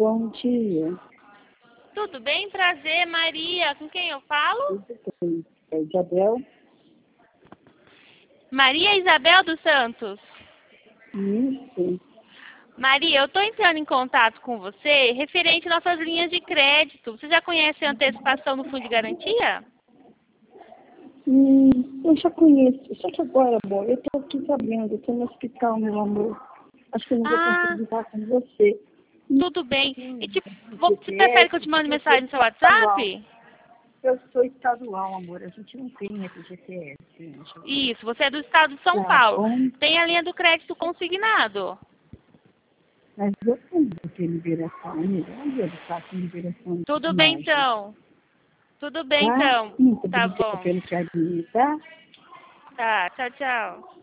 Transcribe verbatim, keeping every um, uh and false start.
bom dia. Tudo bem? Prazer, Maria. Com quem eu falo? Tudo bem. É Isabel? Maria Isabel dos Santos. Isso. Maria, eu estou entrando em contato com você referente às nossas linhas de crédito. Você já conhece a antecipação do Fundo de Garantia? Hum, eu já conheço. Só que agora, amor, eu tô aqui sabendo. Eu tô no hospital, meu amor. Acho que eu não vou Ah, conseguir estar com você. tudo bem. E, tipo, O vou- você prefere que eu te mande G P S, mensagem no seu estadual. WhatsApp? Eu sou estadual, amor. A gente não tem esse G P S. Gente. Isso, você é do estado de São Tá Paulo. bom? Tem a linha do crédito consignado. Mas eu tenho que ter liberação. Onde eu faço liberação de Tudo bem, imagem? então. Tudo bem, Tá? então. Muito Tá obrigada bom. pelo carinho, tá? Tá, tchau, tchau.